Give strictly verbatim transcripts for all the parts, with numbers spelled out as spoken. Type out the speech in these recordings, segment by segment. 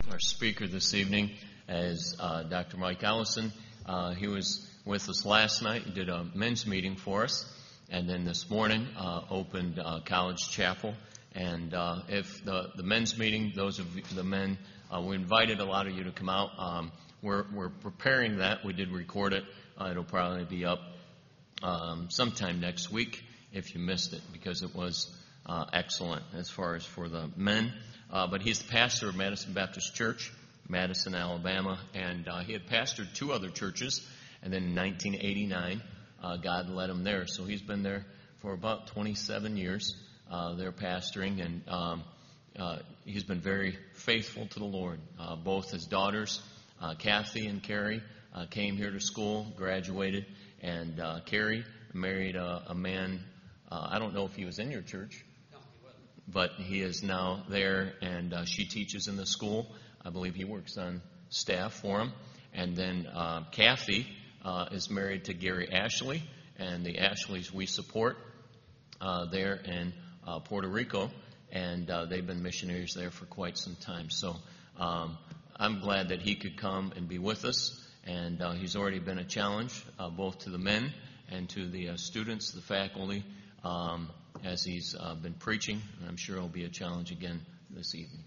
our speaker this evening as uh, Doctor Mike Ellison. Uh, he was with us last night. He did a men's meeting for us, and then this morning uh, opened uh, College Chapel. And uh, if the, the men's meeting, those of the men, uh, we invited a lot of you to come out. Um, we're, we're preparing that. We did record it. Uh, it'll probably be up um, sometime next week if you missed it, because it was uh, excellent as far as for the men. Uh, but he's the pastor of Madison Baptist Church, Madison, Alabama, and uh, he had pastored two other churches, and then in nineteen eighty-nine, uh, God led him there. So he's been there for about twenty-seven years, uh, there pastoring, and um, uh, he's been very faithful to the Lord. Uh, both his daughters, uh, Kathy and Carrie, uh, came here to school, graduated, and uh, Carrie married a, a man, uh, I don't know if he was in your church, but he is now there, and uh, she teaches in the school. I believe he works on staff for him. And then uh, Kathy uh, is married to Gary Ashley, and the Ashleys we support uh, there in uh, Puerto Rico, and uh, they've been missionaries there for quite some time. So um, I'm glad that he could come and be with us, and uh, he's already been a challenge uh, both to the men and to the uh, students, the faculty, um, as he's uh, been preaching, and I'm sure it'll be a challenge again this evening.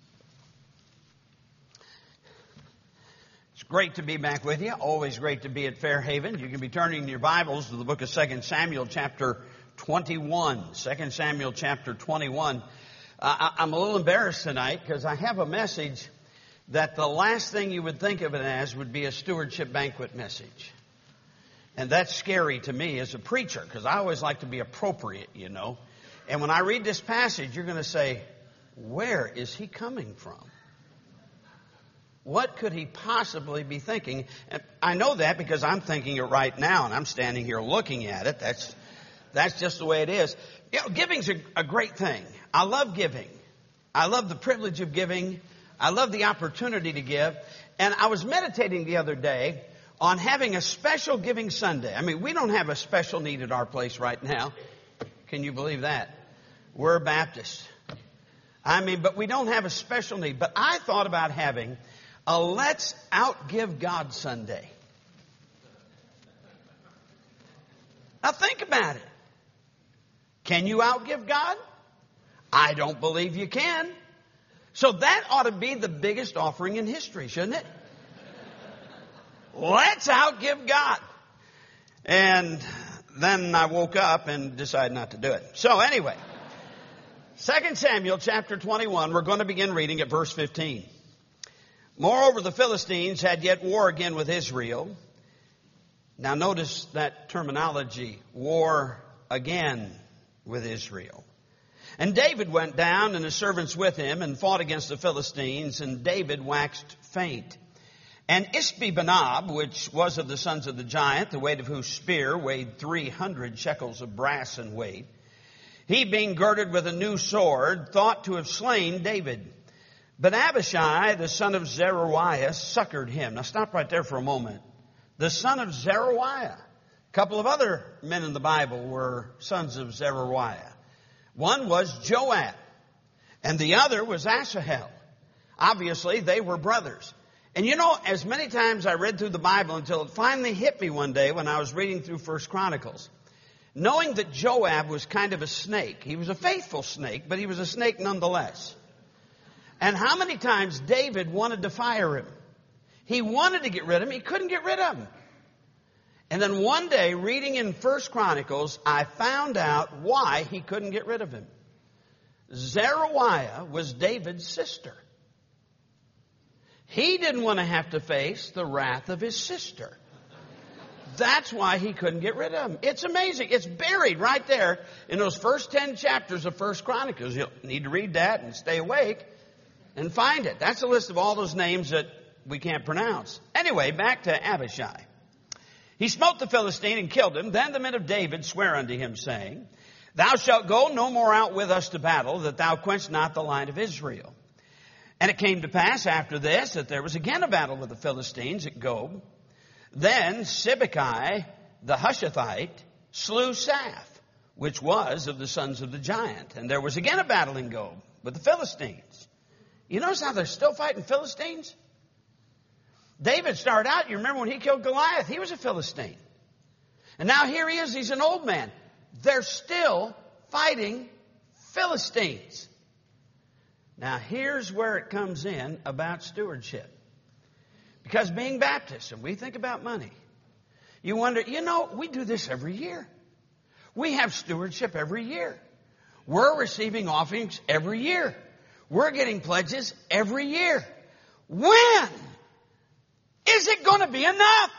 It's great to be back with you. Always great to be at Fairhaven. You can be turning your Bibles to the book of Second Samuel chapter twenty-one. Second Samuel chapter twenty-one. Uh, I, I'm a little embarrassed tonight because I have a message that the last thing you would think of it as would be a stewardship banquet message. And that's scary to me as a preacher, because I always like to be appropriate, you know. And when I read this passage, you're going to say, where is he coming from? What could he possibly be thinking? And I know that because I'm thinking it right now, and I'm standing here looking at it. That's that's just the way it is. You know, giving's a, a great thing. I love giving. I love the privilege of giving. I love the opportunity to give. And I was meditating the other day on having a special Giving Sunday. I mean, we don't have a special need at our place right now. Can you believe that? We're Baptists. I mean, but we don't have a special need. But I thought about having a Let's Outgive God Sunday. Now think about it. Can you outgive God? I don't believe you can. So that ought to be the biggest offering in history, shouldn't it? Let's outgive God. And then I woke up and decided not to do it. So anyway, Second Samuel chapter twenty-one, we're going to begin reading at verse fifteen. Moreover, the Philistines had yet war again with Israel. Now notice that terminology, war again with Israel. And David went down and his servants with him and fought against the Philistines, and David waxed faint. And Ishbi-Benob, which was of the sons of the giant, the weight of whose spear weighed three hundred shekels of brass in weight, he being girded with a new sword, thought to have slain David. But Abishai, the son of Zeruiah, succored him. Now stop right there for a moment. The son of Zeruiah. A couple of other men in the Bible were sons of Zeruiah. One was Joab, and the other was Asahel. Obviously, they were brothers. And you know, as many times I read through the Bible until it finally hit me one day when I was reading through First Chronicles, knowing that Joab was kind of a snake. He was a faithful snake, but he was a snake nonetheless. And how many times David wanted to fire him. He wanted to get rid of him. He couldn't get rid of him. And then one day, reading in First Chronicles, I found out why he couldn't get rid of him. Zeruiah was David's sister. He didn't want to have to face the wrath of his sister. That's why he couldn't get rid of him. It's amazing. It's buried right there in those first ten chapters of First Chronicles. You'll need to read that and stay awake and find it. That's a list of all those names that we can't pronounce. Anyway, back to Abishai. He smote the Philistine and killed him. Then the men of David swear unto him, saying, Thou shalt go no more out with us to battle, that thou quench not the line of Israel. And it came to pass after this that there was again a battle with the Philistines at Gob. Then Sibbecai the Hushathite slew Saph, which was of the sons of the giant. And there was again a battle in Gob with the Philistines. You notice how they're still fighting Philistines? David started out, you remember when he killed Goliath, he was a Philistine. And now here he is, he's an old man. They're still fighting Philistines. Now here's where it comes in about stewardship. Because being Baptists, and we think about money, you wonder, you know, we do this every year. We have stewardship every year. We're receiving offerings every year. We're getting pledges every year. When is it going to be enough?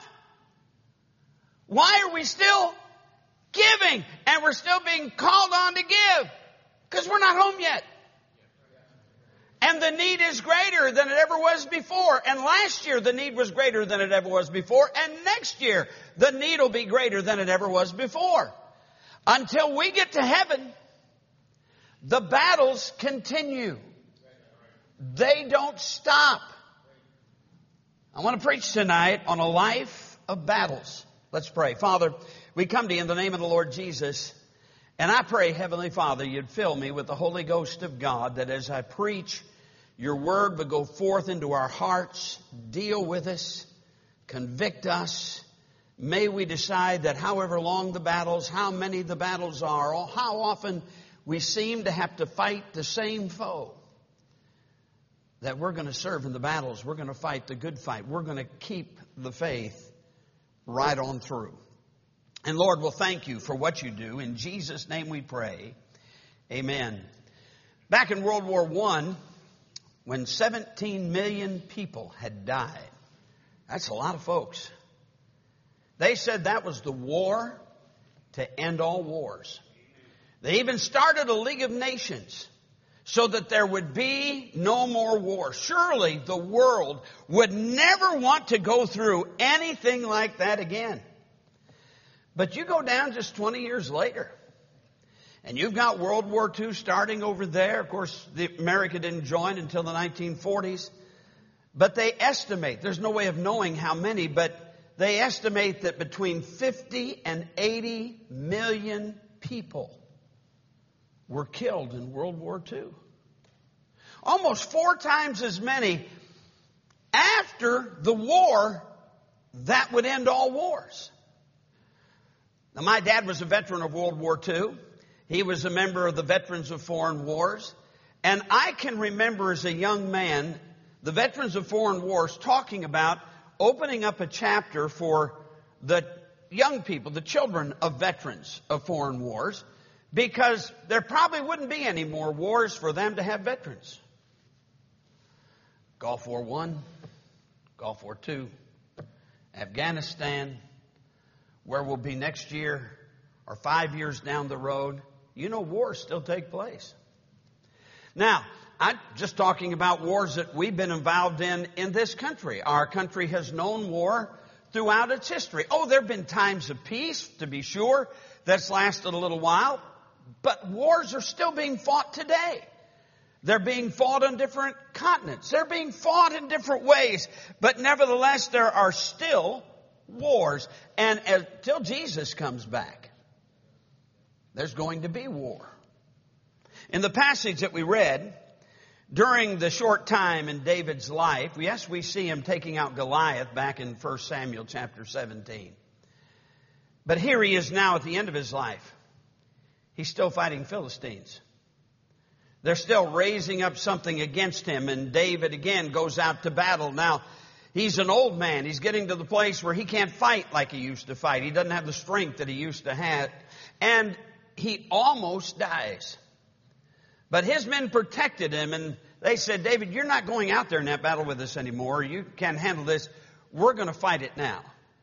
Why are we still giving and we're still being called on to give? Because we're not home yet. And the need is greater than it ever was before. And last year the need was greater than it ever was before. And next year the need will be greater than it ever was before. Until we get to heaven, the battles continue. They don't stop. I want to preach tonight on a life of battles. Let's pray. Father, we come to you in the name of the Lord Jesus. And I pray, Heavenly Father, you'd fill me with the Holy Ghost of God, that as I preach, your word would go forth into our hearts, deal with us, convict us. May we decide that however long the battles, how many the battles are, or how often we seem to have to fight the same foe, that we're going to serve in the battles. We're going to fight the good fight. We're going to keep the faith right on through. And Lord, we'll thank you for what you do. In Jesus' name we pray. Amen. Back in World War One, when seventeen million people had died, that's a lot of folks. They said that was the war to end all wars. They even started a League of Nations so that there would be no more war. Surely the world would never want to go through anything like that again. But you go down just twenty years later, and you've got World War Two starting over there. Of course, the America didn't join until the nineteen forties. But they estimate, there's no way of knowing how many, but they estimate that between fifty and eighty million people were killed in World War Two. Almost four times as many after the war that would end all wars. Now, my dad was a veteran of World War Two. He was a member of the Veterans of Foreign Wars. And I can remember as a young man, the Veterans of Foreign Wars talking about opening up a chapter for the young people, the children of veterans of foreign wars, because there probably wouldn't be any more wars for them to have veterans. Gulf War One, Gulf War Two, Afghanistan, where we'll be next year or five years down the road. You know, wars still take place. Now, I'm just talking about wars that we've been involved in in this country. Our country has known war throughout its history. Oh, there have been times of peace, to be sure, that's lasted a little while. But wars are still being fought today. They're being fought on different continents. They're being fought in different ways. But nevertheless, there are still wars. And until Jesus comes back, there's going to be war. In the passage that we read, during the short time in David's life, yes, we see him taking out Goliath back in First Samuel chapter seventeen. But here he is now at the end of his life. He's still fighting Philistines. They're still raising up something against him, and David again goes out to battle. Now, he's an old man. He's getting to the place where he can't fight like he used to fight. He doesn't have the strength that he used to have. And he almost dies. But his men protected him, and they said, David, you're not going out there in that battle with us anymore. You can't handle this. We're going to fight it now.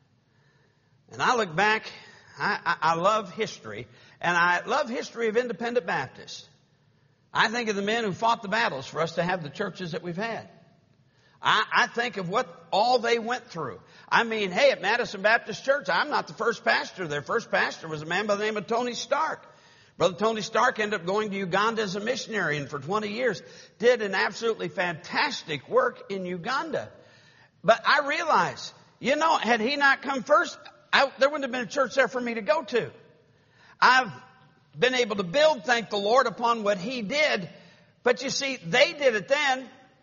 And I look back, I, I, I love history, and I love history of independent Baptists. I think of the men who fought the battles for us to have the churches that we've had. I, I think of what all they went through. I mean, hey, at Madison Baptist Church, I'm not the first pastor. Their first pastor was a man by the name of Tony Stark. Brother Tony Stark ended up going to Uganda as a missionary, and for twenty years did an absolutely fantastic work in Uganda. But I realize, you know, had he not come first, I, there wouldn't have been a church there for me to go to. I've been able to build, thank the Lord, upon what he did. But you see, they did it then.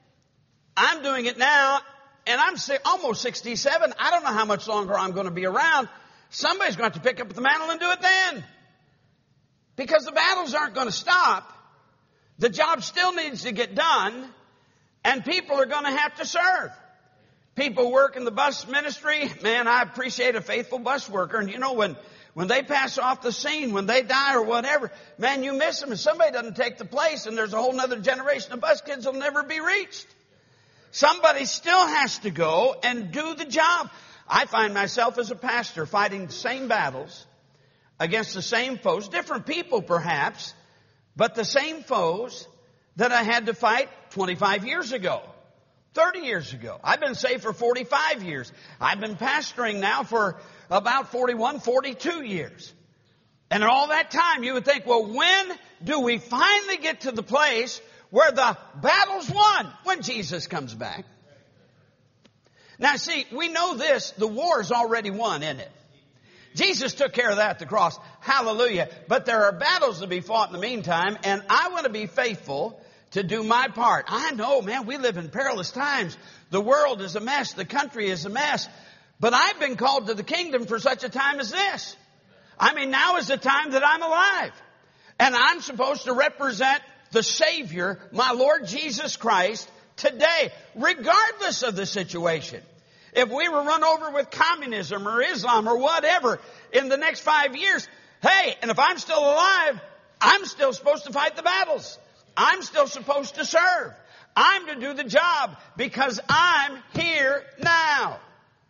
I'm doing it now, and I'm si- almost sixty-seven. I don't know how much longer I'm going to be around. Somebody's going to have to pick up the mantle and do it then. Because the battles aren't going to stop. The job still needs to get done, and people are going to have to serve. People work in the bus ministry. Man, I appreciate a faithful bus worker. And you know, when, when they pass off the scene, when they die or whatever, man, you miss them. If somebody doesn't take the place, and there's a whole other generation of bus kids that will never be reached. Somebody still has to go and do the job. I find myself as a pastor fighting the same battles against the same foes, different people perhaps, but the same foes that I had to fight twenty-five years ago, thirty years ago. I've been saved for forty-five years. I've been pastoring now for about forty-one, forty-two years. And in all that time, you would think, well, when do we finally get to the place where the battle's won? When Jesus comes back. Now, see, we know this. The war's already won, isn't it? Jesus took care of that at the cross. Hallelujah. But there are battles to be fought in the meantime, and I want to be faithful to do my part. I know, man, we live in perilous times. The world is a mess. The country is a mess. But I've been called to the kingdom for such a time as this. I mean, now is the time that I'm alive. And I'm supposed to represent the Savior, my Lord Jesus Christ, today, regardless of the situation. If we were run over with communism or Islam or whatever in the next five years, hey, and if I'm still alive, I'm still supposed to fight the battles. I'm still supposed to serve. I'm to do the job because I'm here now.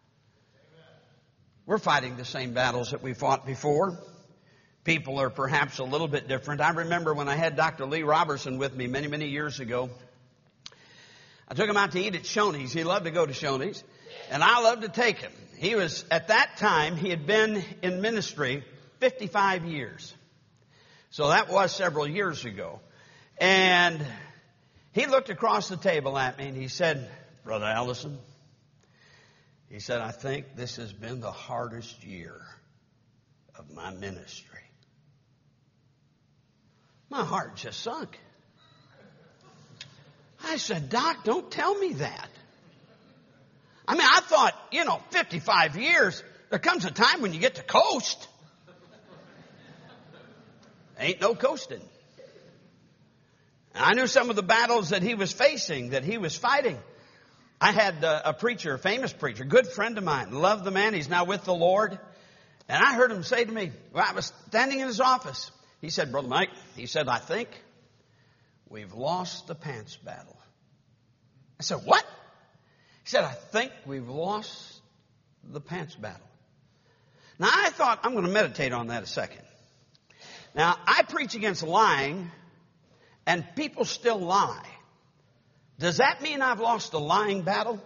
We're fighting the same battles that we fought before. People are perhaps a little bit different. I remember when I had Doctor Lee Robertson with me many, many years ago. I took him out to eat at Shoney's. He loved to go to Shoney's. And I loved to take him. He was, at that time, he had been in ministry fifty-five years. So that was several years ago. And he looked across the table at me and he said, Brother Allison, he said, I think this has been the hardest year of my ministry. My heart just sunk. I said, Doc, don't tell me that. I mean, I thought, you know, fifty-five years, there comes a time when you get to coast. Ain't no coasting. And I knew some of the battles that he was facing, that he was fighting. I had a preacher, a famous preacher, good friend of mine, loved the man. He's now with the Lord. And I heard him say to me, well, I was standing in his office. He said, Brother Mike, he said, I think we've lost the pants battle. I said, what? He said, I think we've lost the pants battle. Now, I thought, I'm going to meditate on that a second. Now, I preach against lying, and people still lie. Does that mean I've lost the lying battle?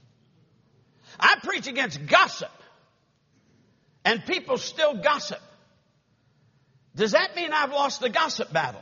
I preach against gossip, and people still gossip. Does that mean I've lost the gossip battle?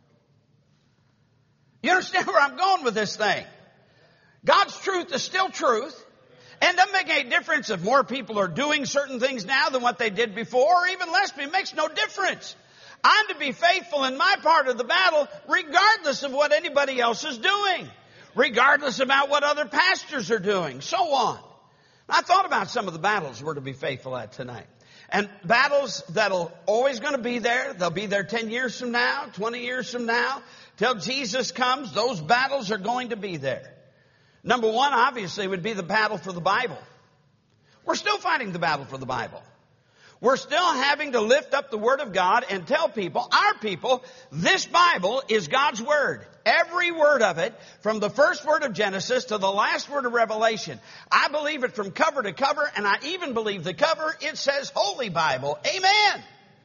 You understand where I'm going with this thing? God's truth is still truth. And it doesn't make any difference if more people are doing certain things now than what they did before, or even less. It makes no difference. I'm to be faithful in my part of the battle regardless of what anybody else is doing. Regardless about what other pastors are doing. So on. I thought about some of the battles we're to be faithful at tonight. And battles that'll always going to be there. They'll be there ten years from now, twenty years from now. Till Jesus comes, those battles are going to be there. Number one, obviously, would be the battle for the Bible. We're still fighting the battle for the Bible. We're still having to lift up the Word of God and tell people, our people, this Bible is God's Word. Every word of it, from the first word of Genesis to the last word of Revelation. I believe it from cover to cover, and I even believe the cover, it says Holy Bible. Amen.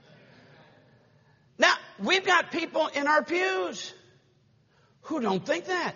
Now, we've got people in our pews who don't think that.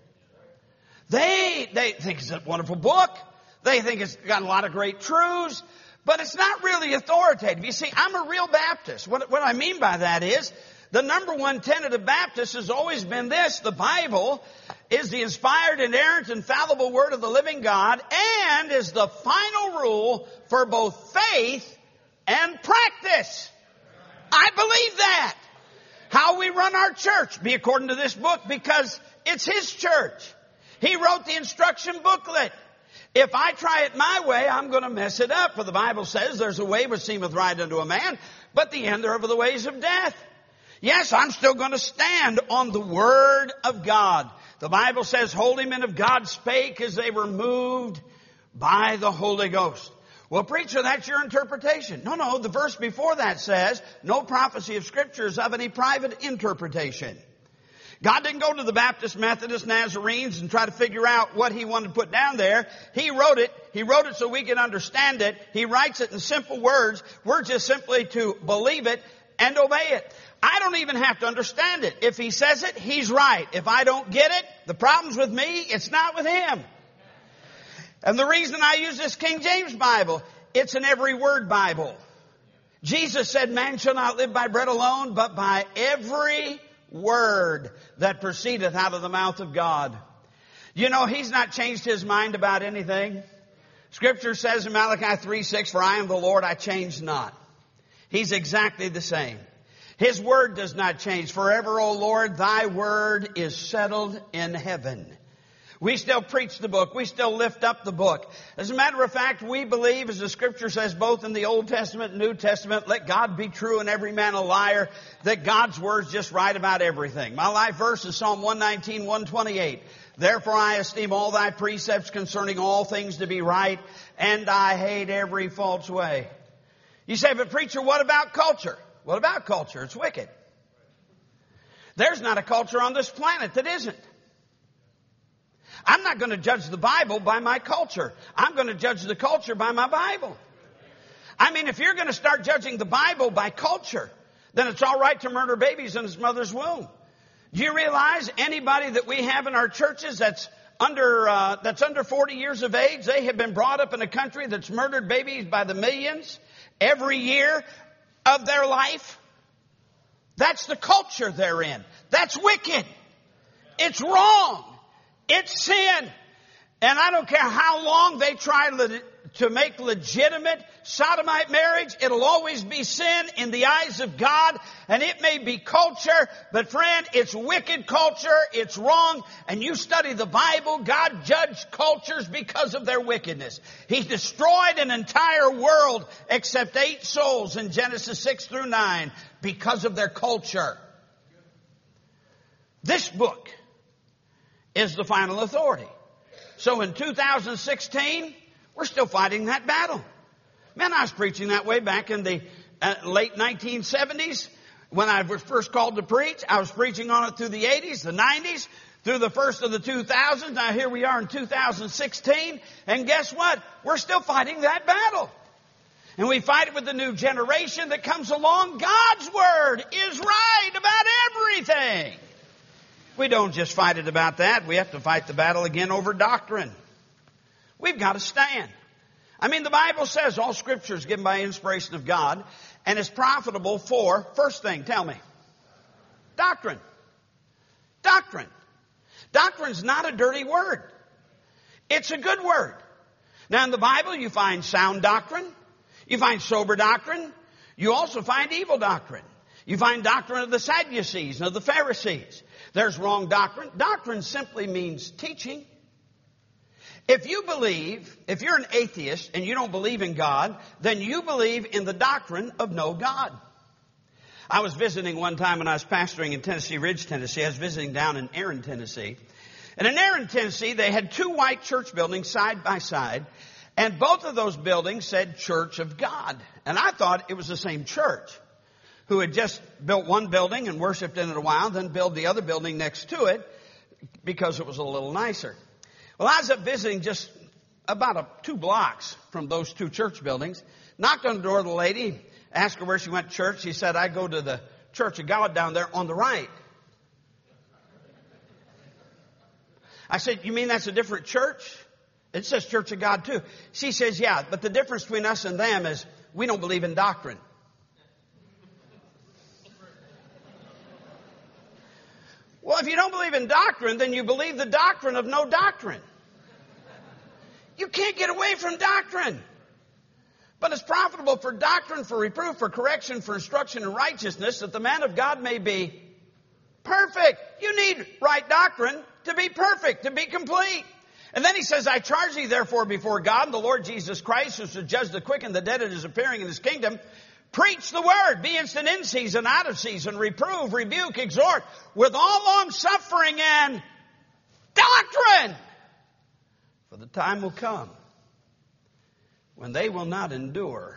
They, they think it's a wonderful book. They think it's got a lot of great truths. But it's not really authoritative. You see, I'm a real Baptist. What, what I mean by that is, the number one tenet of Baptists has always been this. The Bible is the inspired, inerrant, infallible Word of the living God and is the final rule for both faith and practice. I believe that. How we run our church be according to this book because it's His church. He wrote the instruction booklet. If I try it my way, I'm going to mess it up. For the Bible says there's a way which seemeth right unto a man, but the end thereof are the ways of death. Yes, I'm still going to stand on the Word of God. The Bible says, holy men of God spake as they were moved by the Holy Ghost. Well, preacher, that's your interpretation. No, no, the verse before that says, no prophecy of Scripture is of any private interpretation. God didn't go to the Baptist, Methodist, Nazarenes and try to figure out what He wanted to put down there. He wrote it. He wrote it so we can understand it. He writes it in simple words. We're just simply to believe it and obey it. I don't even have to understand it. If He says it, He's right. If I don't get it, the problem's with me. It's not with Him. And the reason I use this King James Bible, it's an every word Bible. Jesus said, man shall not live by bread alone, but by every word that proceedeth out of the mouth of God. You know, He's not changed His mind about anything. Scripture says in Malachi three six, for I am the Lord, I change not. He's exactly the same. His word does not change. Forever, O Lord, thy word is settled in heaven. We still preach the book. We still lift up the book. As a matter of fact, we believe, as the Scripture says, both in the Old Testament and New Testament, let God be true and every man a liar, that God's word's just right about everything. My life verse is Psalm one nineteen, one twenty-eight. Therefore I esteem all thy precepts concerning all things to be right, and I hate every false way. You say, but preacher, what about culture? What about culture? It's wicked. There's not a culture on this planet that isn't. I'm not going to judge the Bible by my culture. I'm going to judge the culture by my Bible. I mean, if you're going to start judging the Bible by culture, then it's all right to murder babies in its mother's womb. Do you realize anybody that we have in our churches that's under uh, that's under forty years of age, they have been brought up in a country that's murdered babies by the millions every year of their life? That's the culture they're in. That's wicked. It's wrong. It's sin. And I don't care how long they try le- to make legitimate sodomite marriage, it'll always be sin in the eyes of God. And it may be culture, but friend, it's wicked culture. It's wrong. And you study the Bible, God judged cultures because of their wickedness. He destroyed an entire world except eight souls in Genesis six through nine because of their culture. This book is the final authority. So in two thousand sixteen, we're still fighting that battle. Man, I was preaching that way back in the uh, late nineteen seventies when I was first called to preach. I was preaching on it through the eighties, the nineties, through the first of the two thousands. Now here we are in two thousand sixteen, and guess what? We're still fighting that battle. And we fight it with the new generation that comes along. God's Word is right about everything. We don't just fight it about that. We have to fight the battle again over doctrine. We've got to stand. I mean, the Bible says all Scripture is given by inspiration of God and is profitable for, first thing, tell me, doctrine. Doctrine. Doctrine's not a dirty word. It's a good word. Now, in the Bible, you find sound doctrine. You find sober doctrine. You also find evil doctrine. You find doctrine of the Sadducees and of the Pharisees. There's wrong doctrine. Doctrine simply means teaching. If you believe, if you're an atheist and you don't believe in God, then you believe in the doctrine of no God. I was visiting one time when I was pastoring in Tennessee Ridge, Tennessee. I was visiting down in Aaron, Tennessee. And in Aaron, Tennessee, they had two white church buildings side by side. And both of those buildings said Church of God. And I thought it was the same church, who had just built one building and worshiped in it a while, then built the other building next to it because it was a little nicer. Well, I was up visiting just about a, two blocks from those two church buildings, knocked on the door of the lady, asked her where she went to church. She said, I go to the Church of God down there on the right. I said, you mean that's a different church? It says Church of God too. She says, yeah, but the difference between us and them is we don't believe in doctrine. Well, if you don't believe in doctrine, then you believe the doctrine of no doctrine. You can't get away from doctrine. But it's profitable for doctrine, for reproof, for correction, for instruction in righteousness, that the man of God may be perfect. You need right doctrine to be perfect, to be complete. And then he says, I charge thee therefore before God and the Lord Jesus Christ, who shall judge the quick and the dead at his appearing in his kingdom. Preach the word, be instant in season, out of season, reprove, rebuke, exhort, with all long suffering and doctrine. For the time will come when they will not endure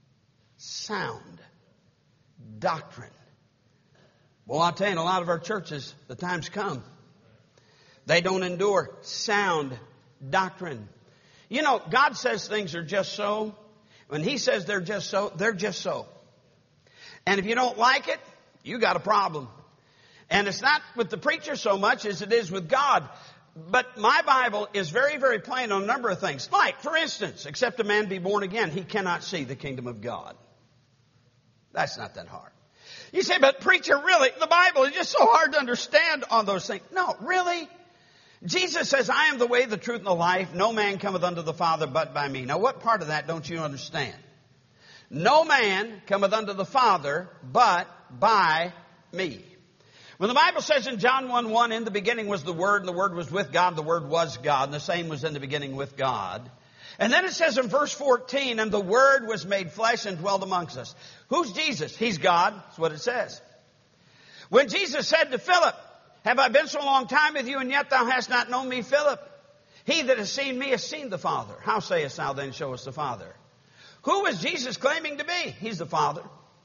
sound doctrine. Well, I'll tell you, in a lot of our churches, the time's come. They don't endure sound doctrine. You know, God says things are just so. When He says they're just so, they're just so. And if you don't like it, you got a problem. And it's not with the preacher so much as it is with God. But my Bible is very, very plain on a number of things. Like, for instance, except a man be born again, he cannot see the kingdom of God. That's not that hard. You say, but preacher, really, the Bible is just so hard to understand on those things. No, really? Jesus says, I am the way, the truth, and the life. No man cometh unto the Father but by me. Now, what part of that don't you understand? No man cometh unto the Father but by me. When the Bible says in John one one, in the beginning was the Word, and the Word was with God, the Word was God, and the same was in the beginning with God. And then it says in verse fourteen, and the Word was made flesh and dwelled amongst us. Who's Jesus? He's God. That's what it says. When Jesus said to Philip, have I been so long time with you, and yet thou hast not known me, Philip? He that has seen me has seen the Father. How sayest thou then, show us the Father? Who is Jesus claiming to be? He's the Father.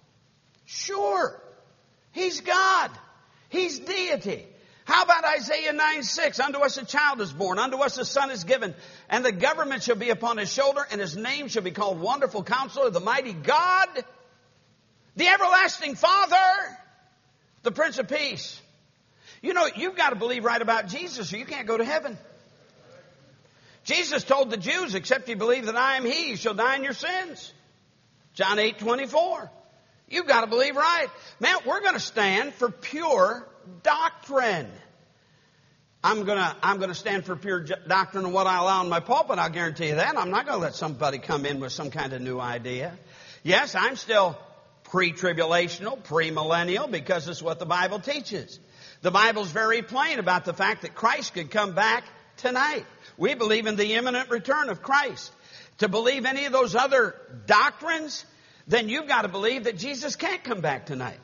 Sure. He's God. He's deity. How about Isaiah nine six? Unto us a child is born, unto us a son is given, and the government shall be upon his shoulder, and his name shall be called Wonderful Counselor, the Mighty God, the Everlasting Father, the Prince of Peace. You know, you've got to believe right about Jesus or you can't go to heaven. Jesus told the Jews, except you believe that I am He, you shall die in your sins. John eight twenty-four. You've got to believe right. Man, we're going to stand for pure doctrine. I'm going to, I'm going to stand for pure doctrine and what I allow in my pulpit. I'll guarantee you that. I'm not going to let somebody come in with some kind of new idea. Yes, I'm still pre-tribulational, pre-millennial, because it's what the Bible teaches. The Bible's very plain about the fact that Christ could come back tonight. We believe in the imminent return of Christ. To believe any of those other doctrines, then you've got to believe that Jesus can't come back tonight.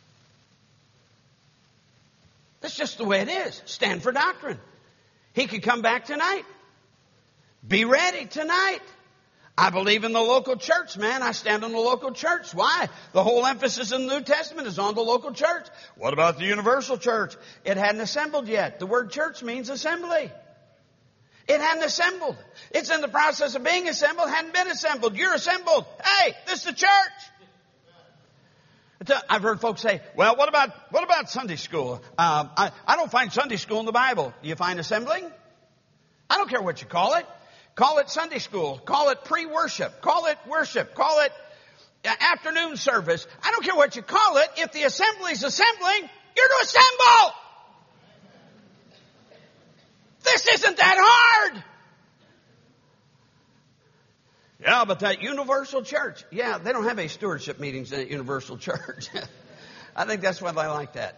That's just the way it is. Stand for doctrine. He could come back tonight. Be ready tonight. I believe in the local church, man. I stand on the local church. Why? The whole emphasis in the New Testament is on the local church. What about the universal church? It hadn't assembled yet. The word church means assembly. It hadn't assembled. It's in the process of being assembled, hadn't been assembled. You're assembled. Hey, this is the church. I've heard folks say, well, what about what about Sunday school? Um, I, I don't find Sunday school in the Bible. Do you find assembling? I don't care what you call it. Call it Sunday school. Call it pre-worship. Call it worship. Call it afternoon service. I don't care what you call it. If the assembly's assembling, you're to assemble. This isn't that hard. Yeah, but that universal church. Yeah, they don't have any stewardship meetings in that universal church. I think that's why they like that.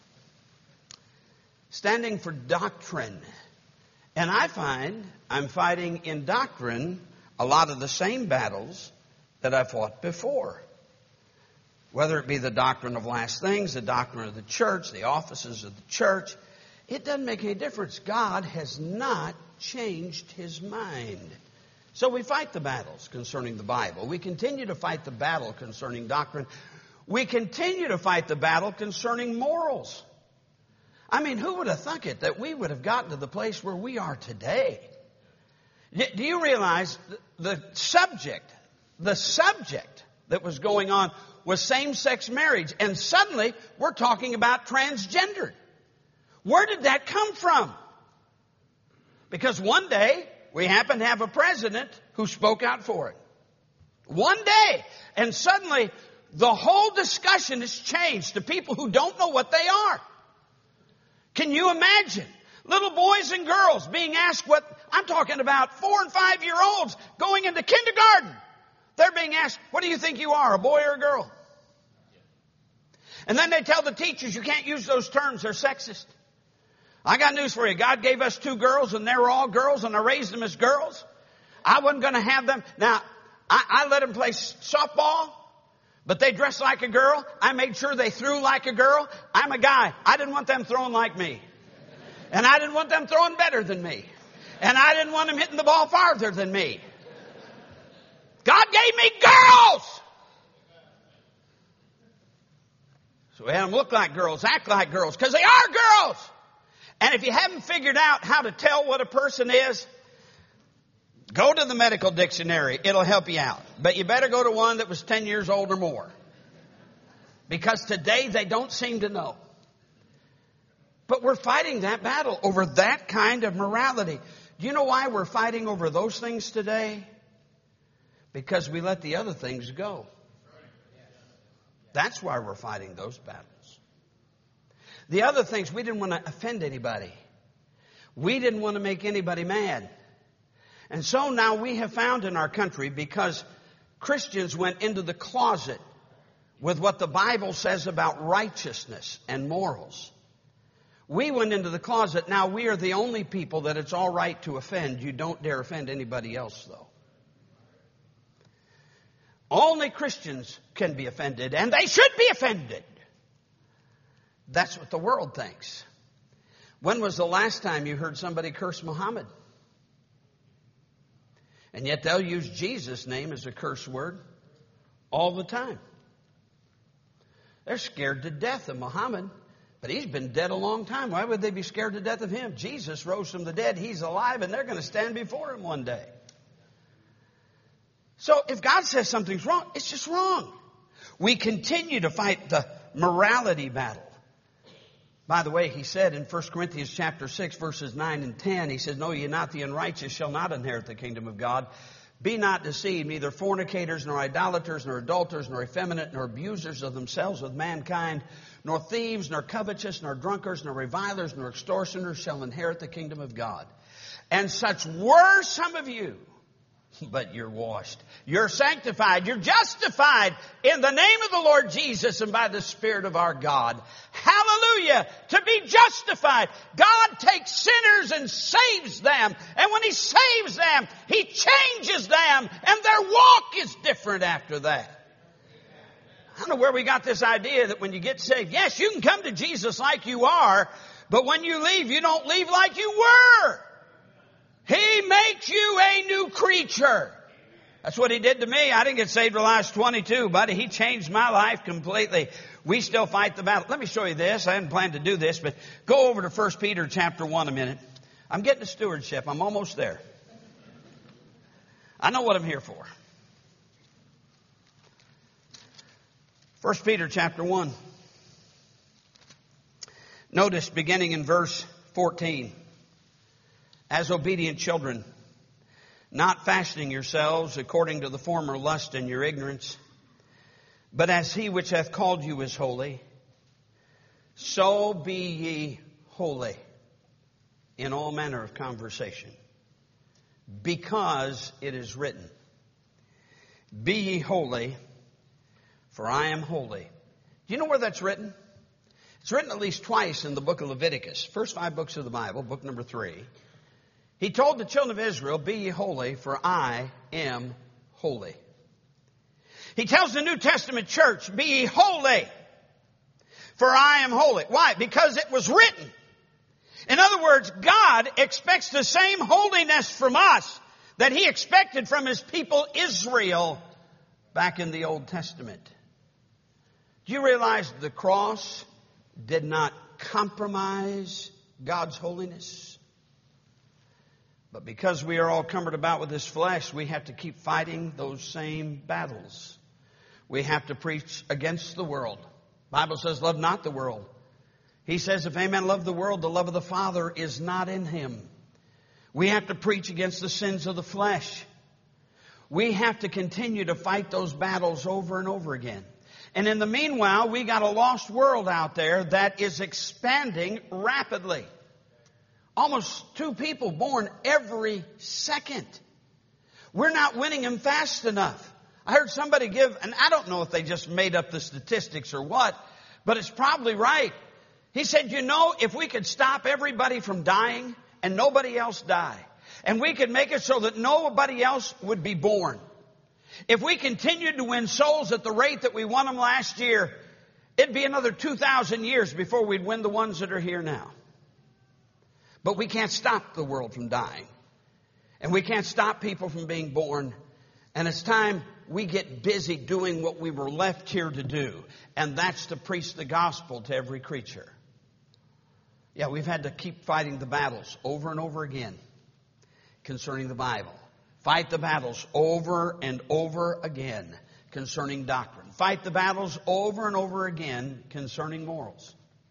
Standing for doctrine. And I find I'm fighting in doctrine a lot of the same battles that I fought before. Whether it be the doctrine of last things, the doctrine of the church, the offices of the church. It doesn't make any difference. God has not changed His mind. So we fight the battles concerning the Bible. We continue to fight the battle concerning doctrine. We continue to fight the battle concerning morals. I mean, who would have thunk it that we would have gotten to the place where we are today? Do you realize the subject, the subject that was going on was same-sex marriage, and suddenly we're talking about transgender. Where did that come from? Because one day we happen to have a president who spoke out for it. One day. And suddenly the whole discussion has changed to people who don't know what they are. Can you imagine little boys and girls being asked what, I'm talking about four and five year olds going into kindergarten. They're being asked, what do you think you are, a boy or a girl? And then they tell the teachers, you can't use those terms, they're sexist. I got news for you. God gave us two girls, and they were all girls, and I raised them as girls. I wasn't going to have them. Now, I, I let them play softball, but they dressed like a girl. I made sure they threw like a girl. I'm a guy. I didn't want them throwing like me. And I didn't want them throwing better than me. And I didn't want them hitting the ball farther than me. God gave me girls! So we had them look like girls, act like girls, because they are girls! And if you haven't figured out how to tell what a person is, go to the medical dictionary. It'll help you out. But you better go to one that was ten years old or more. Because today they don't seem to know. But we're fighting that battle over that kind of morality. Do you know why we're fighting over those things today? Because we let the other things go. That's why we're fighting those battles. The other things, we didn't want to offend anybody. We didn't want to make anybody mad. And so now we have found in our country, because Christians went into the closet with what the Bible says about righteousness and morals. We went into the closet. Now we are the only people that it's all right to offend. You don't dare offend anybody else, though. Only Christians can be offended, and they should be offended. That's what the world thinks. When was the last time you heard somebody curse Muhammad? And yet they'll use Jesus' name as a curse word all the time. They're scared to death of Muhammad, but he's been dead a long time. Why would they be scared to death of him? Jesus rose from the dead. He's alive, and they're going to stand before him one day. So if God says something's wrong, it's just wrong. We continue to fight the morality battle. By the way, he said in First Corinthians chapter six, verses nine and ten, he says, "Know ye not, the unrighteous shall not inherit the kingdom of God. Be not deceived, neither fornicators, nor idolaters, nor adulterers, nor effeminate, nor abusers of themselves with mankind, nor thieves, nor covetous, nor drunkards, nor revilers, nor extortioners shall inherit the kingdom of God. And such were some of you, but you're washed. You're sanctified. You're justified in the name of the Lord Jesus and by the Spirit of our God." Hallelujah! To be justified. God takes sinners and saves them. And when He saves them, He changes them. And their walk is different after that. I don't know where we got this idea that when you get saved, yes, you can come to Jesus like you are, but when you leave, you don't leave like you were. He makes you a new creature. That's what He did to me. I didn't get saved till I was twenty-two, buddy. He changed my life completely. We still fight the battle. Let me show you this. I hadn't planned to do this, but go over to First Peter chapter one a minute. I'm getting to stewardship. I'm almost there. I know what I'm here for. First Peter chapter one. Notice beginning in verse fourteen. "As obedient children, not fashioning yourselves according to the former lust in your ignorance, but as He which hath called you is holy, so be ye holy in all manner of conversation, because it is written, Be ye holy, for I am holy." Do you know where that's written? It's written at least twice in the book of Leviticus, first five books of the Bible, book number three. He told the children of Israel, "Be ye holy, for I am holy." He tells the New Testament church, "Be ye holy, for I am holy." Why? Because it was written. In other words, God expects the same holiness from us that He expected from His people Israel back in the Old Testament. Do you realize the cross did not compromise God's holiness? But because we are all cumbered about with this flesh, we have to keep fighting those same battles. We have to preach against the world. The Bible says, "Love not the world." He says, "If any man love the world, the love of the Father is not in him." We have to preach against the sins of the flesh. We have to continue to fight those battles over and over again. And in the meanwhile, we got a lost world out there that is expanding rapidly. Almost two people born every second. We're not winning them fast enough. I heard somebody give, and I don't know if they just made up the statistics or what, but it's probably right. He said, you know, if we could stop everybody from dying and nobody else die, and we could make it so that nobody else would be born, if we continued to win souls at the rate that we won them last year, it'd be another two thousand years before we'd win the ones that are here now. But we can't stop the world from dying. And we can't stop people from being born. And it's time we get busy doing what we were left here to do. And that's to preach the gospel to every creature. Yeah, we've had to keep fighting the battles over and over again concerning the Bible. Fight the battles over and over again concerning doctrine. Fight the battles over and over again concerning morals.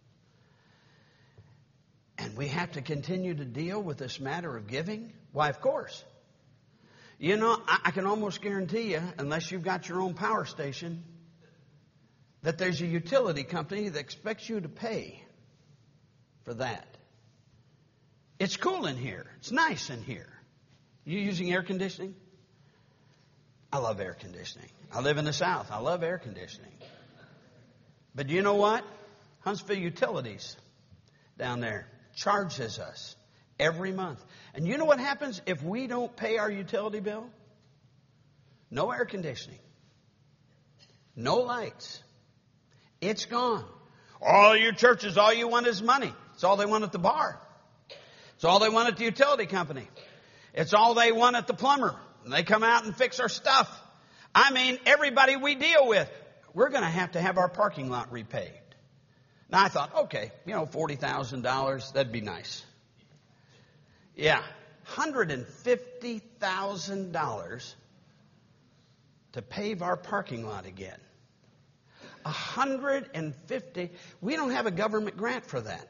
And we have to continue to deal with this matter of giving? Why, of course. You know, I, I can almost guarantee you, unless you've got your own power station, that there's a utility company that expects you to pay for that. It's cool in here. It's nice in here. You using air conditioning? I love air conditioning. I live in the South. I love air conditioning. But you know what? Huntsville Utilities down there charges us every month. And you know what happens if we don't pay our utility bill? No air conditioning. No lights. It's gone. All your churches, all you want is money. It's all they want at the bar. It's all they want at the utility company. It's all they want at the plumber. And they come out and fix our stuff. I mean, everybody we deal with, we're going to have to have our parking lot repaved. Now I thought, okay, you know, forty thousand dollars, that'd be nice. Yeah, one hundred fifty thousand dollars to pave our parking lot again. one hundred fifty. We don't have a government grant for that.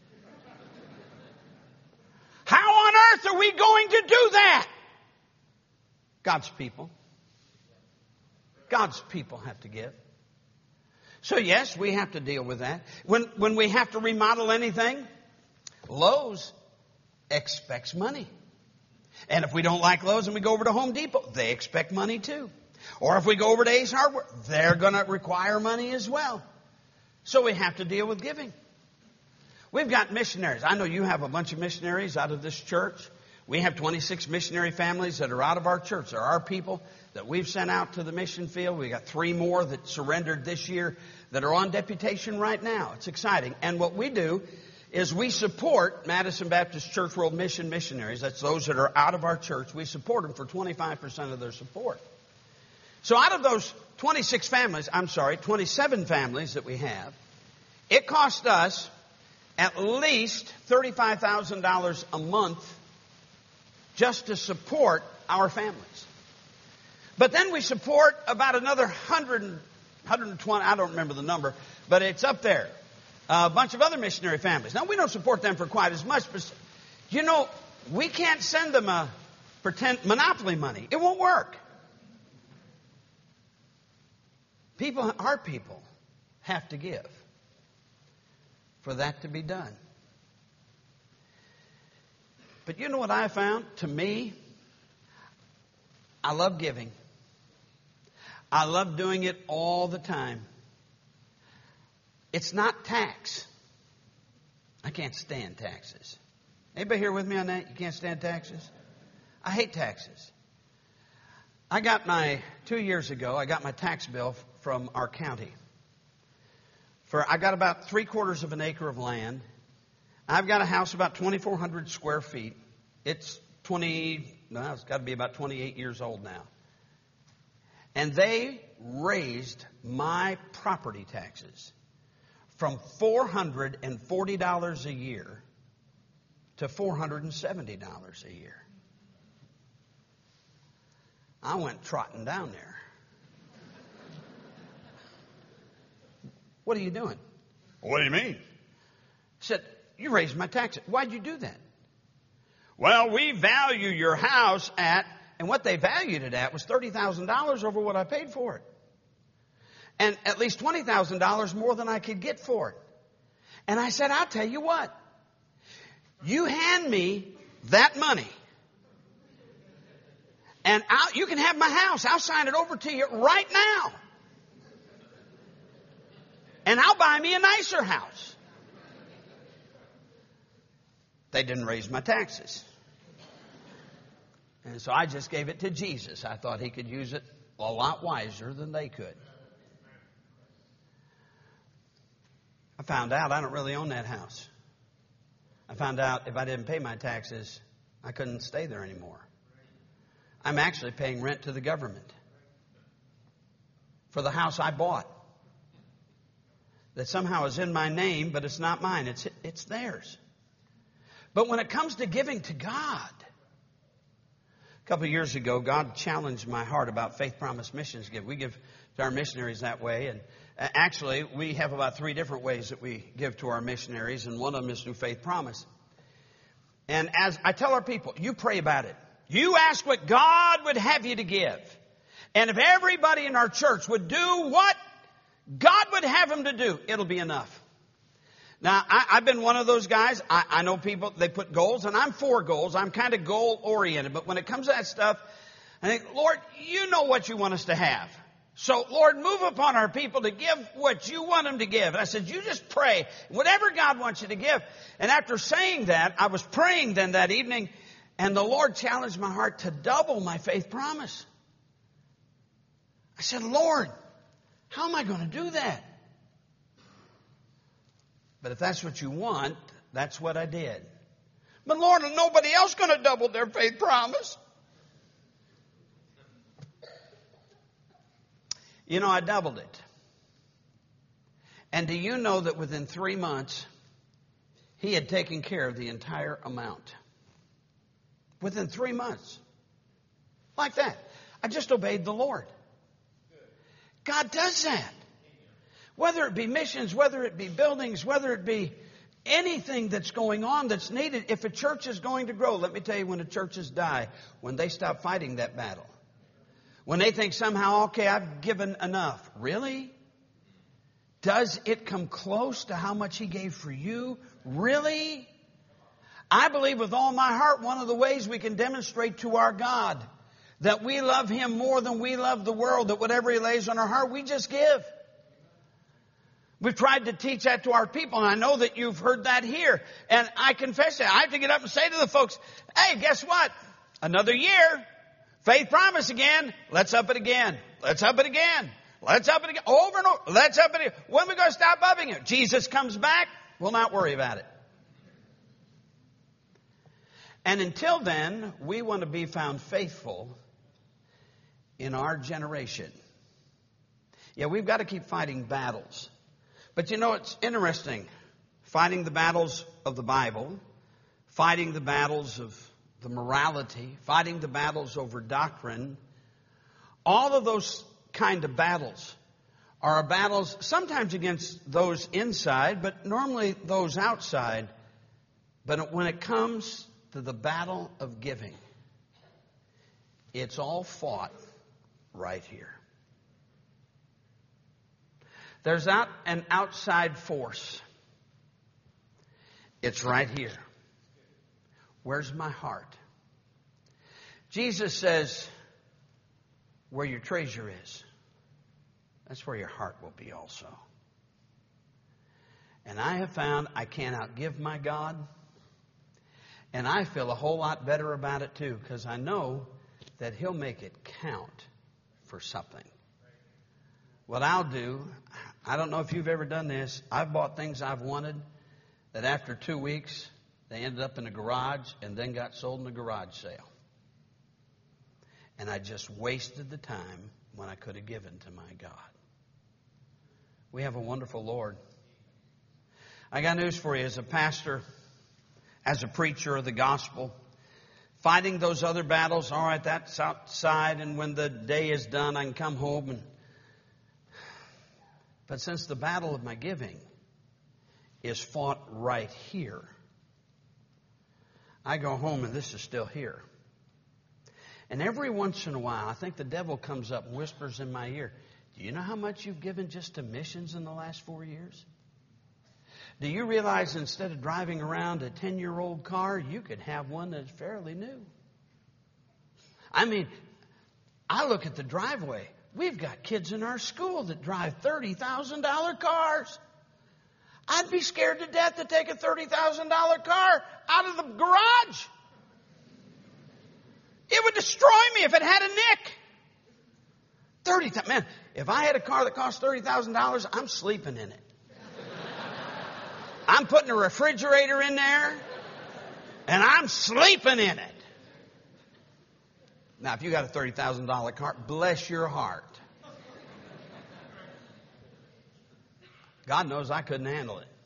How on earth are we going to do that? God's people. God's people have to give. So yes, we have to deal with that. When, when we have to remodel anything, Lowe's expects money. And if we don't like Lowe's and we go over to Home Depot, they expect money too. Or if we go over to Ace Hardware, they're going to require money as well. So we have to deal with giving. We've got missionaries. I know you have a bunch of missionaries out of this church. We have twenty-six missionary families that are out of our church. They're our people that we've sent out to the mission field. We got three more that surrendered this year that are on deputation right now. It's exciting. And what we do is we support Madison Baptist Church World Mission missionaries. That's those that are out of our church. We support them for twenty-five percent of their support. So out of those twenty-six families, I'm sorry, twenty-seven families that we have, it cost us at least thirty-five thousand dollars a month just to support our families. But then we support about another one hundred, one hundred twenty, I don't remember the number, but it's up there. A bunch of other missionary families. Now, we don't support them for quite as much, but, you know, we can't send them a pretend monopoly money. It won't work. People, our people, have to give for that to be done. But you know what I found? To me, I love giving. I love doing it all the time. It's not tax. I can't stand taxes. Anybody here with me on that? You can't stand taxes? I hate taxes. I got my, two years ago, I got my tax bill from our county. For I got about three quarters of an acre of land. I've got a house about twenty-four hundred square feet. It's twenty, no, it's got to be about twenty-eight years old now. And they raised my property taxes from four hundred forty dollars a year to four hundred seventy dollars a year. I went trotting down there. What are you doing? What do you mean? I said, you raised my taxes. Why'd you do that? Well, we value your house at, and what they valued it at was thirty thousand dollars over what I paid for it. And at least twenty thousand dollars more than I could get for it. And I said, I'll tell you what. You hand me that money. And I'll, you can have my house. I'll sign it over to you right now. And I'll buy me a nicer house. they didn't raise my taxes. And so I just gave it to Jesus. I thought he could use it a lot wiser than they could. I found out I don't really own that house. I found out if I didn't pay my taxes, I couldn't stay there anymore. I'm actually paying rent to the government for the house I bought. That somehow is in my name, but it's not mine. It's, it's theirs. But when it comes to giving to God, a couple of years ago, God challenged my heart about Faith Promise Missions Give. We give to our missionaries that way. And actually, we have about three different ways that we give to our missionaries, and one of them is through Faith Promise. And as I tell our people, you pray about it. You ask what God would have you to give. And if everybody in our church would do what God would have them to do, it'll be enough. Now, I, I've been one of those guys. I, I know people, they put goals, and I'm for goals. I'm kind of goal-oriented. But when it comes to that stuff, I think, Lord, you know what you want us to have. So, Lord, move upon our people to give what you want them to give. And I said, you just pray, whatever God wants you to give. And after saying that, I was praying then that evening, and the Lord challenged my heart to double my faith promise. I said, Lord, how am I going to do that? But if that's what you want, that's what I did. But Lord, nobody else going to double their faith promise. You know, I doubled it. And do you know that within three months, he had taken care of the entire amount? Within three months. Like that. I just obeyed the Lord. God does that. Whether it be missions, whether it be buildings, whether it be anything that's going on that's needed. If a church is going to grow, let me tell you, when the churches die, when they stop fighting that battle. When they think somehow, okay, I've given enough. Really? Does it come close to how much he gave for you? Really? I believe with all my heart, one of the ways we can demonstrate to our God that we love him more than we love the world, that whatever he lays on our heart, we just give. We've tried to teach that to our people, and I know that you've heard that here. And I confess that. I have to get up and say to the folks, hey, guess what? Another year, faith promise again. Let's up it again. Let's up it again. Let's up it again. Over and over. Let's up it again. When are we going to stop upping it? Jesus comes back. We'll not worry about it. And until then, we want to be found faithful in our generation. Yeah, we've got to keep fighting battles. But you know, it's interesting. Fighting the battles of the Bible, fighting the battles of the morality, fighting the battles over doctrine, all of those kind of battles are battles sometimes against those inside, but normally those outside. But when it comes to the battle of giving, it's all fought right here. There's not an outside force. It's right here. Where's my heart? Jesus says, where your treasure is, that's where your heart will be also. And I have found I can't outgive my God. And I feel a whole lot better about it too, because I know that he'll make it count for something. What I'll do, I don't know if you've ever done this. I've bought things I've wanted that after two weeks, they ended up in the garage and then got sold in a garage sale. And I just wasted the time when I could have given to my God. We have a wonderful Lord. I got news for you. As a pastor, as a preacher of the gospel, fighting those other battles, all right, that's outside, and when the day is done, I can come home and But since the battle of my giving is fought right here, I go home and this is still here. And every once in a while, I think the devil comes up and whispers in my ear, do you know how much you've given just to missions in the last four years? Do you realize instead of driving around a ten-year-old car, you could have one that's fairly new? I mean, I look at the driveway. We've got kids in our school that drive thirty thousand dollars cars. I'd be scared to death to take a thirty thousand dollars car out of the garage. It would destroy me if it had a nick. thirty thousand dollars. Man, if I had a car that cost thirty thousand dollars, I'm sleeping in it. I'm putting a refrigerator in there, and I'm sleeping in it. Now, if you got a thirty thousand dollars car, bless your heart. God knows I couldn't handle it.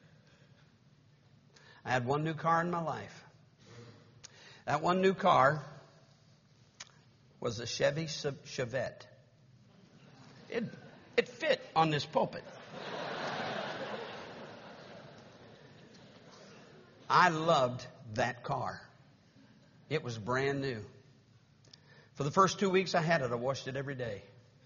I had one new car in my life. That one new car was a Chevy Chevette. It, it fit on this pulpit. I loved that car. It was brand new. For the first two weeks I had it, I washed it every day.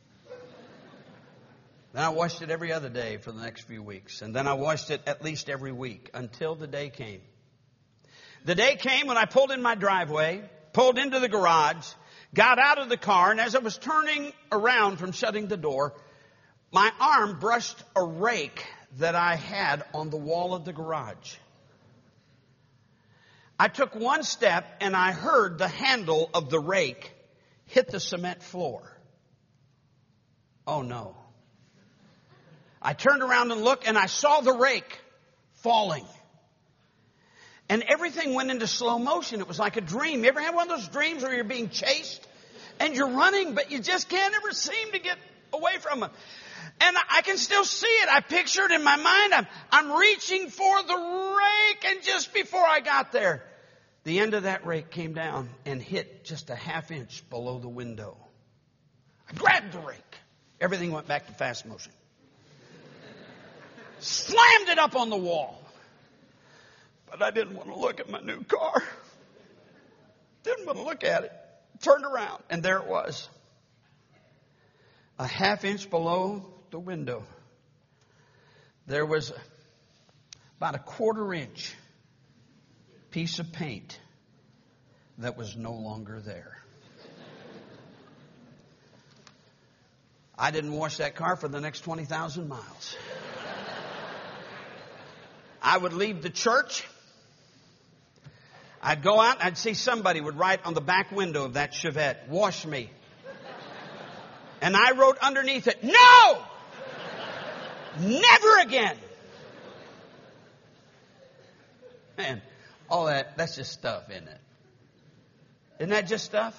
Then I washed it every other day for the next few weeks. And then I washed it at least every week until the day came. The day came when I pulled in my driveway, pulled into the garage, got out of the car, and as I was turning around from shutting the door, my arm brushed a rake that I had on the wall of the garage. I took one step and I heard the handle of the rake hit the cement floor. Oh no. I turned around and looked and I saw the rake falling. And everything went into slow motion. It was like a dream. You ever had one of those dreams where you're being chased and you're running, but you just can't ever seem to get away from it? And I can still see it. I picture it in my mind. I'm, I'm reaching for the rake, and just before I got there, the end of that rake came down and hit just a half inch below the window. I grabbed the rake. Everything went back to fast motion. Slammed it up on the wall. But I didn't want to look at my new car. Didn't want to look at it. Turned around, and there it was. A half inch below the window. There was about a quarter inch piece of paint that was no longer there. I didn't wash that car for the next twenty thousand miles. I would leave the church. I'd go out and I'd see somebody would write on the back window of that Chevette, "Wash me." And I wrote underneath it, "No! Never again." Man, all that, that's just stuff, isn't it? Isn't that just stuff?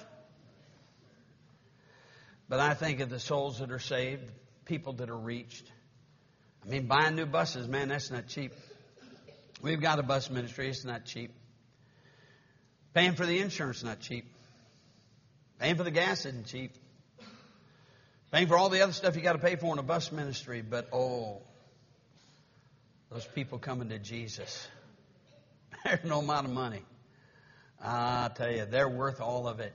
But I think of the souls that are saved, people that are reached. I mean, buying new buses, man, that's not cheap. We've got a bus ministry, it's not cheap. Paying for the insurance is not cheap. Paying for the gas isn't cheap. Paying for all the other stuff you got to pay for in a bus ministry. But, oh, those people coming to Jesus, there's no amount of money. I tell you, they're worth all of it.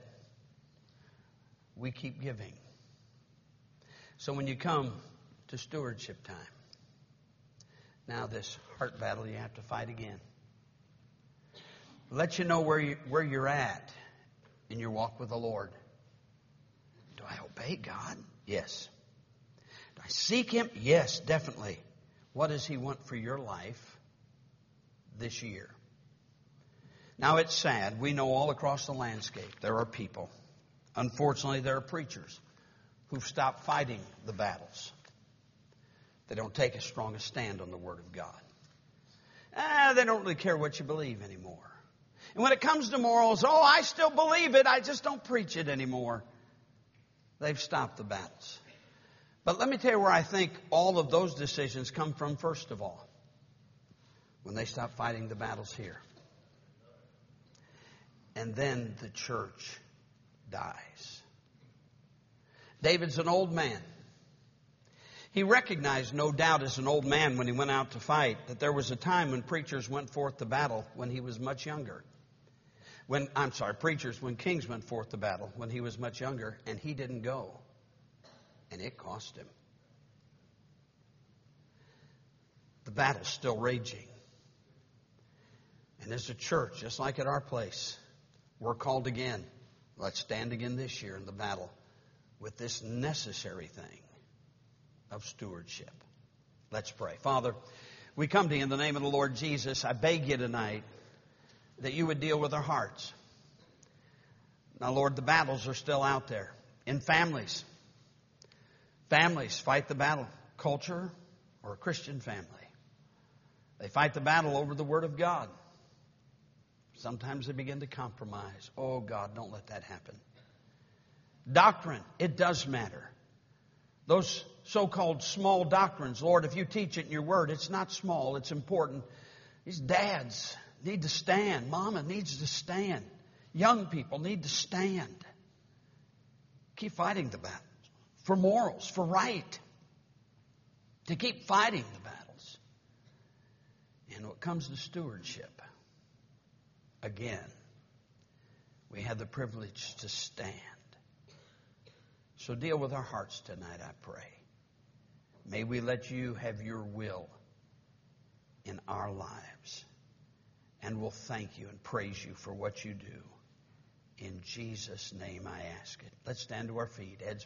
We keep giving. So when you come to stewardship time, now this heart battle you have to fight again. Let you know where, you, where you're at in your walk with the Lord. Do I obey God? Yes. Do I seek Him? Yes, definitely. What does He want for your life this year? Now, it's sad. We know all across the landscape there are people. Unfortunately, there are preachers who've stopped fighting the battles. They don't take as strong a stand on the Word of God. Ah, they don't really care what you believe anymore. And when it comes to morals, oh, I still believe it, I just don't preach it anymore. They've stopped the battles. But let me tell you where I think all of those decisions come from first of all. When they stop fighting the battles here. And then the church dies. David's an old man. He recognized, no doubt, as an old man when he went out to fight, that there was a time when preachers went forth to battle when he was much younger. When, I'm sorry, preachers, when kings went forth to battle when he was much younger, and he didn't go. And it cost him. The battle's still raging. And as a church, just like at our place, we're called again. Let's stand again this year in the battle with this necessary thing of stewardship. Let's pray. Father, we We come to you in the name of the Lord Jesus. I beg you tonight that you would deal with our hearts. Now, Lord, the battles are still out there in families. Families fight the battle. Culture or a Christian family. They fight the battle over the Word of God. Sometimes they begin to compromise. Oh, God, don't let that happen. Doctrine, it does matter. Those so-called small doctrines, Lord, if you teach it in your Word, it's not small, it's important. These dads need to stand. Mama needs to stand. Young people need to stand. Keep fighting the battles for morals, for right. To keep fighting the battles. And when it comes to stewardship, again, we have the privilege to stand. So deal with our hearts tonight, I pray. May we let you have your will in our lives. And we'll thank you and praise you for what you do. In Jesus' name I ask it. Let's stand to our feet. Heads